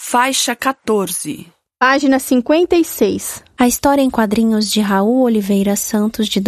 Faixa 14. Página 56. A história em quadrinhos de Raul Oliveira Santos de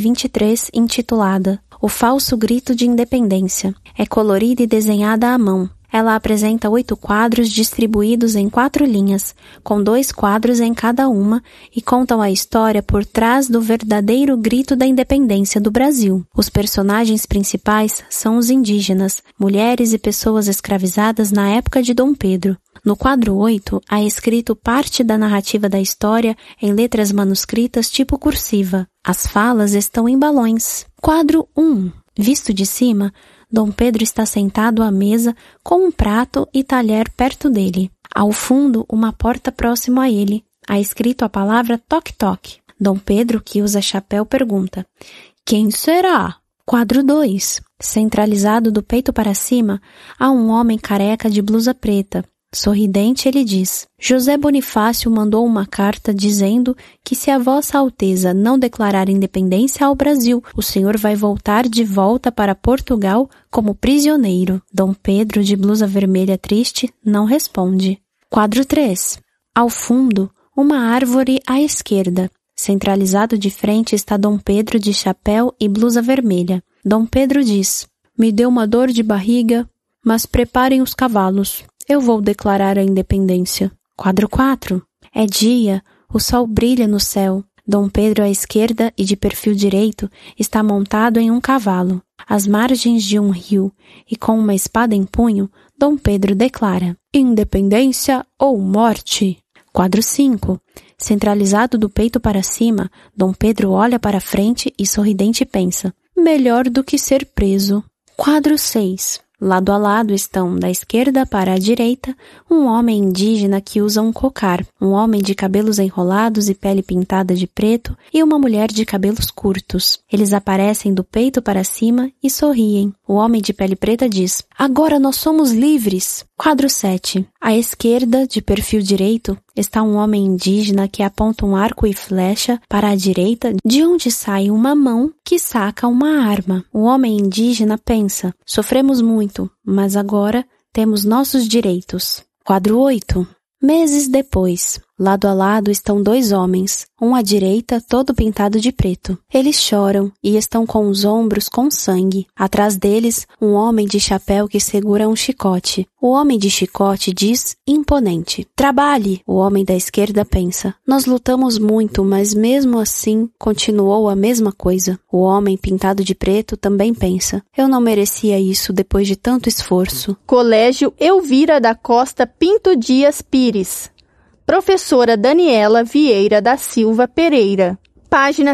2023, intitulada O Falso Grito de Independência. É colorida e desenhada à mão. Ela apresenta 8 quadros distribuídos em 4 linhas, com 2 quadros em cada uma, e contam a história por trás do verdadeiro grito da independência do Brasil. Os personagens principais são os indígenas, mulheres e pessoas escravizadas na época de Dom Pedro. No quadro 8, há escrito parte da narrativa da história em letras manuscritas tipo cursiva. As falas estão em balões. Quadro 1. Visto de cima, Dom Pedro está sentado à mesa com um prato e talher perto dele. Ao fundo, uma porta próximo a ele. Há escrito a palavra toque-toque. Dom Pedro, que usa chapéu, pergunta: "Quem será?" Quadro 2. Centralizado do peito para cima, há um homem careca de blusa preta. Sorridente, ele diz: "José Bonifácio mandou uma carta dizendo que se a Vossa Alteza não declarar independência ao Brasil, o senhor vai voltar de volta para Portugal como prisioneiro." Dom Pedro, de blusa vermelha triste, não responde. Quadro 3. Ao fundo, uma árvore à esquerda. Centralizado de frente está Dom Pedro de chapéu e blusa vermelha. Dom Pedro diz: "Me deu uma dor de barriga, mas preparem os cavalos. Eu vou declarar a independência." Quadro 4. É dia, o sol brilha no céu. Dom Pedro à esquerda e de perfil direito está montado em um cavalo, às margens de um rio, e com uma espada em punho, Dom Pedro declara: "Independência ou morte." Quadro 5. Centralizado do peito para cima, Dom Pedro olha para frente e sorridente pensa: "Melhor do que ser preso." Quadro 6. Lado a lado estão, da esquerda para a direita, um homem indígena que usa um cocar, um homem de cabelos enrolados e pele pintada de preto e uma mulher de cabelos curtos. Eles aparecem do peito para cima e sorriem. O homem de pele preta diz: "Agora nós somos livres." Quadro 7. À esquerda, de perfil direito, está um homem indígena que aponta um arco e flecha para a direita, de onde sai uma mão que saca uma arma. O homem indígena pensa: "Sofremos muito, mas agora temos nossos direitos." Quadro 8. Meses depois, lado a lado estão 2 homens, um à direita todo pintado de preto. Eles choram e estão com os ombros com sangue. Atrás deles, um homem de chapéu que segura um chicote. O homem de chicote diz, imponente: "Trabalhe!" O homem da esquerda pensa: "Nós lutamos muito, mas mesmo assim continuou a mesma coisa." O homem pintado de preto também pensa: "Eu não merecia isso depois de tanto esforço." Colégio Elvira da Costa Pinto Dias Pires. Professora Daniela Vieira da Silva Pereira. Página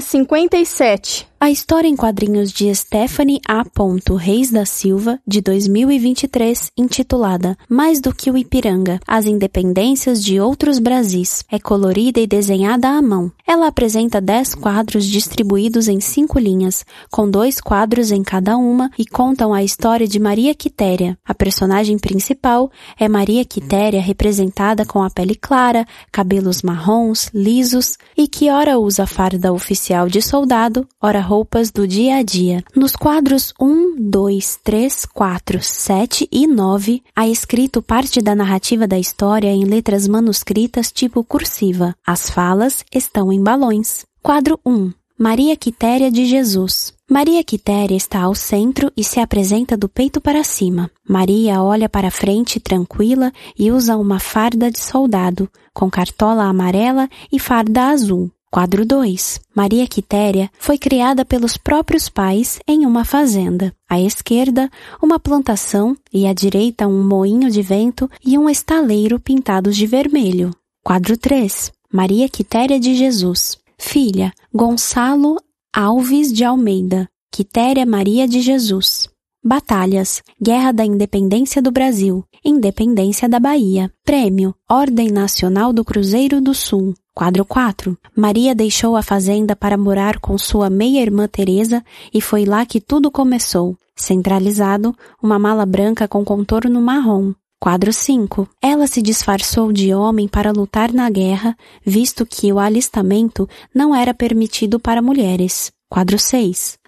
57. A história em quadrinhos de Stephanie A. Reis da Silva, de 2023, intitulada Mais do que o Ipiranga, as independências de outros Brasis. É colorida e desenhada à mão. Ela apresenta 10 quadros distribuídos em 5 linhas, com 2 quadros em cada uma, e contam a história de Maria Quitéria. A personagem principal é Maria Quitéria, representada com a pele clara, cabelos marrons, lisos, e que ora usa farda oficial de soldado, ora roupas do dia a dia. Nos quadros 1, 2, 3, 4, 7 e 9, há escrito parte da narrativa da história em letras manuscritas tipo cursiva. As falas estão em balões. Quadro 1. Maria Quitéria de Jesus. Maria Quitéria está ao centro e se apresenta do peito para cima. Maria olha para frente tranquila e usa uma farda de soldado, com cartola amarela e farda azul. Quadro 2. Maria Quitéria foi criada pelos próprios pais em uma fazenda. À esquerda, uma plantação e à direita um moinho de vento e um estaleiro pintados de vermelho. Quadro 3. Maria Quitéria de Jesus. Filha, Gonçalo Alves de Almeida. Quitéria Maria de Jesus. Batalhas: Guerra da Independência do Brasil, Independência da Bahia. Prêmio: Ordem Nacional do Cruzeiro do Sul. Quadro 4. Maria deixou a fazenda para morar com sua meia-irmã Teresa e foi lá que tudo começou. Centralizado, uma mala branca com contorno marrom. Quadro 5. Ela se disfarçou de homem para lutar na guerra, visto que o alistamento não era permitido para mulheres. Quadro 6.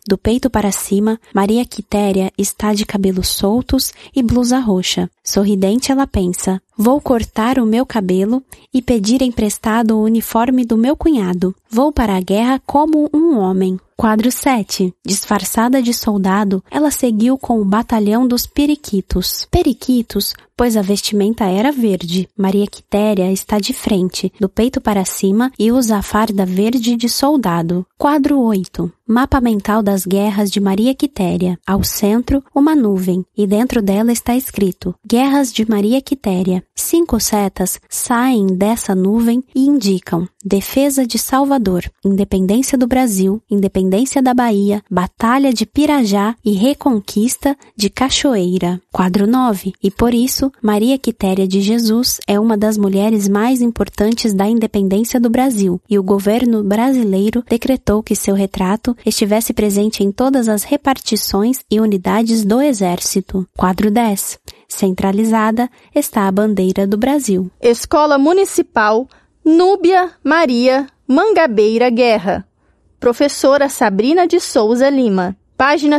Do peito para cima, Maria Quitéria está de cabelos soltos e blusa roxa. Sorridente, ela pensa: vou cortar o meu cabelo e pedir emprestado o uniforme do meu cunhado. Vou para a guerra como um homem. Quadro 7. Disfarçada de soldado, ela seguiu com o batalhão dos periquitos. Periquitos, pois a vestimenta era verde. Maria Quitéria está de frente, do peito para cima, e usa a farda verde de soldado. Quadro 8. Mapa mental das guerras de Maria Quitéria. Ao centro, uma nuvem, e dentro dela está escrito: Guerras de Maria Quitéria. 5 setas saem dessa nuvem e indicam: Defesa de Salvador, Independência do Brasil, Independência da Bahia, Batalha de Pirajá e Reconquista de Cachoeira. Quadro 9. E por isso, Maria Quitéria de Jesus é uma das mulheres mais importantes da independência do Brasil, e o governo brasileiro decretou que seu retrato estivesse presente em todas as repartições e unidades do Exército. Quadro 10. Centralizada está a bandeira do Brasil. Escola Municipal Núbia Maria Mangabeira Guerra. Professora Sabrina de Souza Lima. Página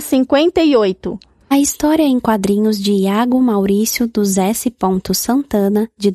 58. A história em quadrinhos de Iago Maurício dos S. Santana, de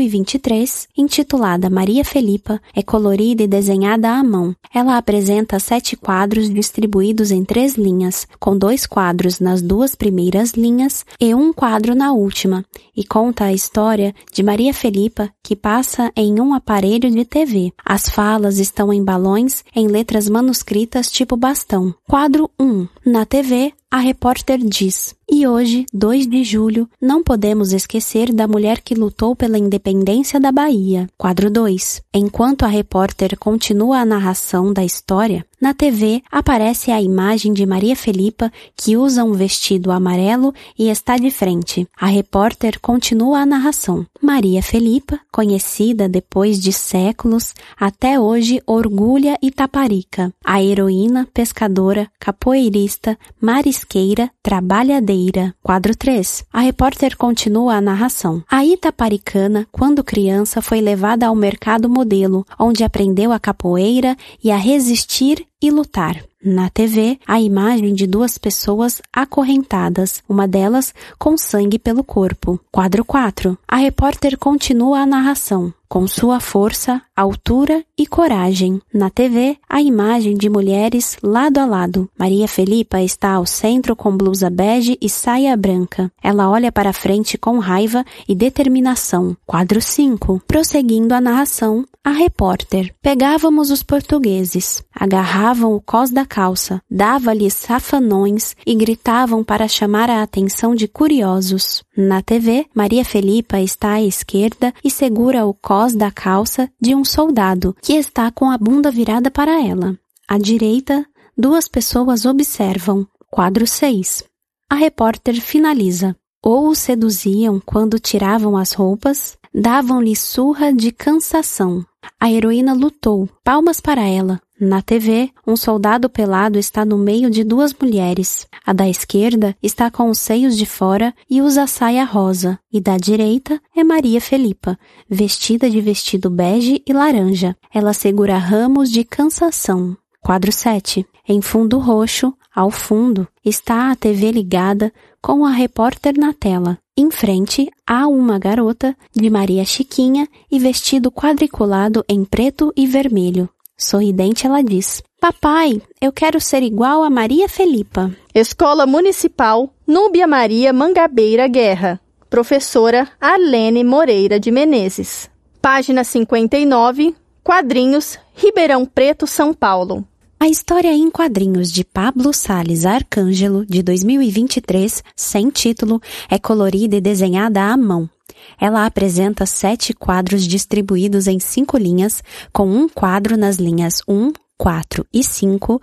2023, intitulada Maria Felipa, é colorida e desenhada à mão. Ela apresenta 7 quadros distribuídos em 3 linhas, com 2 quadros nas 2 primeiras linhas e 1 quadro na última, e conta a história de Maria Felipa, que passa em um aparelho de TV. As falas estão em balões, em letras manuscritas tipo bastão. Quadro 1. Na TV, a repórter diz: e hoje, 2 de julho, não podemos esquecer da mulher que lutou pela independência da Bahia. Quadro 2. Enquanto a repórter continua a narração da história, na TV aparece a imagem de Maria Felipa, que usa um vestido amarelo e está de frente. A repórter continua a narração. Maria Felipa, conhecida depois de séculos, até hoje orgulha Itaparica. A heroína, pescadora, capoeirista, marisqueira, trabalhadeira. Quadro 3. A repórter continua a narração. A itaparicana, quando criança, foi levada ao mercado modelo, onde aprendeu a capoeira e a resistir e lutar. Na TV, a imagem de 2 pessoas acorrentadas, uma delas com sangue pelo corpo. Quadro 4. A repórter continua a narração. Com sua força, altura e coragem. Na TV, a imagem de mulheres lado a lado. Maria Felipa está ao centro com blusa bege e saia branca. Ela olha para frente com raiva e determinação. Quadro 5. Prosseguindo a narração, a repórter: pegávamos os portugueses, agarravam o cós da calça, dava-lhes safanões e gritavam para chamar a atenção de curiosos. Na TV, Maria Felipa está à esquerda e segura o cós da calça de um soldado, que está com a bunda virada para ela. À direita, 2 pessoas observam. Quadro 6. A repórter finaliza: ou o seduziam quando tiravam as roupas, davam-lhe surra de cansação. A heroína lutou. Palmas para ela. Na TV, um soldado pelado está no meio de 2 mulheres. A da esquerda está com os seios de fora e usa saia rosa. E da direita é Maria Felipa, vestida de vestido bege e laranja. Ela segura ramos de cansação. Quadro 7. Em fundo roxo, ao fundo, está a TV ligada com a repórter na tela. Em frente, há uma garota de Maria Chiquinha e vestido quadriculado em preto e vermelho. Sorridente, ela diz: papai, eu quero ser igual a Maria Felipa. Escola Municipal Núbia Maria Mangabeira Guerra. Professora Arlene Moreira de Menezes. Página 59. Quadrinhos Ribeirão Preto, São Paulo. A história em quadrinhos de Pablo Salles Arcângelo, de 2023, sem título, é colorida e desenhada à mão. Ela apresenta 7 quadros distribuídos em 5 linhas, com um quadro nas linhas 1, 4 e 5,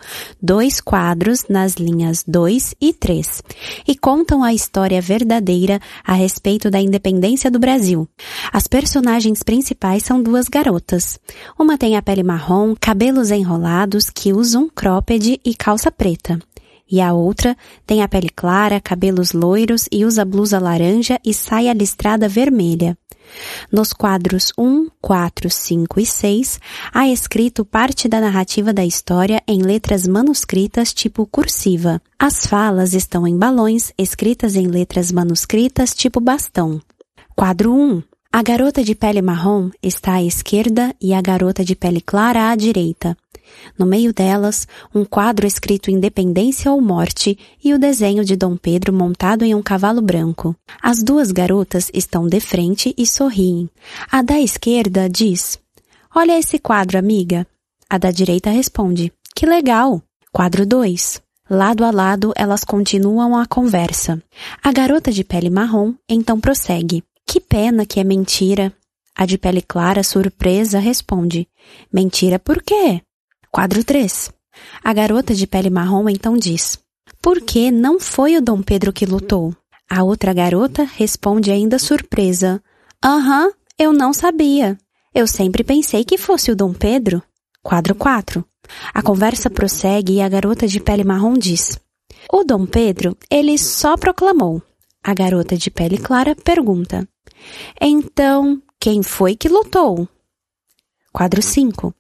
2 quadros nas linhas 2 e 3, e contam a história verdadeira a respeito da independência do Brasil. As personagens principais são 2 garotas. Uma tem a pele marrom, cabelos enrolados, que usam cropped e calça preta. E a outra tem a pele clara, cabelos loiros e usa blusa laranja e saia listrada vermelha. Nos quadros 1, 4, 5 e 6, há escrito parte da narrativa da história em letras manuscritas tipo cursiva. As falas estão em balões, escritas em letras manuscritas tipo bastão. Quadro 1. A garota de pele marrom está à esquerda e a garota de pele clara à direita. No meio delas, um quadro escrito Independência ou Morte e o desenho de Dom Pedro montado em um cavalo branco. As duas garotas estão de frente e sorriem. A da esquerda diz: "Olha esse quadro, amiga." A da direita responde: "Que legal." Quadro 2. Lado a lado, elas continuam a conversa. A garota de pele marrom então prossegue: "Que pena que é mentira." A de pele clara, surpresa, responde: "Mentira por quê?" Quadro 3. A garota de pele marrom então diz: "Porque não foi o Dom Pedro que lutou." A outra garota responde ainda surpresa: "Aham, eu não sabia. Eu sempre pensei que fosse o Dom Pedro." Quadro 4. A conversa prossegue e a garota de pele marrom diz: "O Dom Pedro, ele só proclamou." A garota de pele clara pergunta: "Então, quem foi que lutou?" Quadro 5.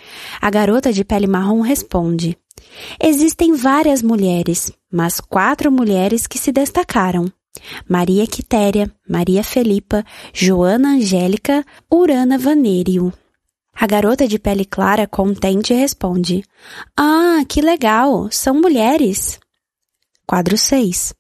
A garota de pele marrom responde: "Existem várias mulheres, mas 4 mulheres que se destacaram. Maria Quitéria, Maria Felipa, Joana Angélica, Urana Vanério." A garota de pele clara, contente, responde: "Ah, que legal, são mulheres." Quadro 6.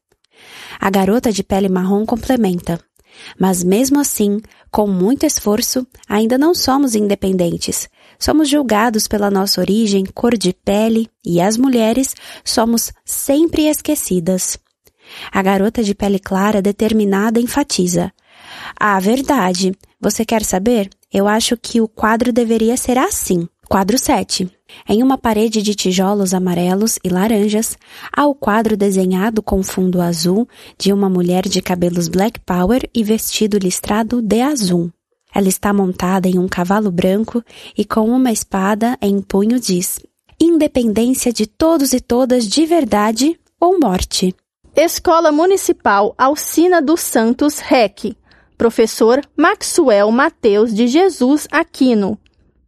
A garota de pele marrom complementa: "Mas mesmo assim, com muito esforço, ainda não somos independentes. Somos julgados pela nossa origem, cor de pele, e as mulheres somos sempre esquecidas." A garota de pele clara, determinada, enfatiza: "Ah, verdade. Você quer saber? Eu acho que o quadro deveria ser assim." Quadro 7. Em uma parede de tijolos amarelos e laranjas, há o quadro desenhado com fundo azul de uma mulher de cabelos black power e vestido listrado de azul. Ela está montada em um cavalo branco e com uma espada em punho diz: "Independência de todos e todas de verdade ou morte." Escola Municipal Alcina dos Santos REC. Professor Maxwell Mateus de Jesus Aquino.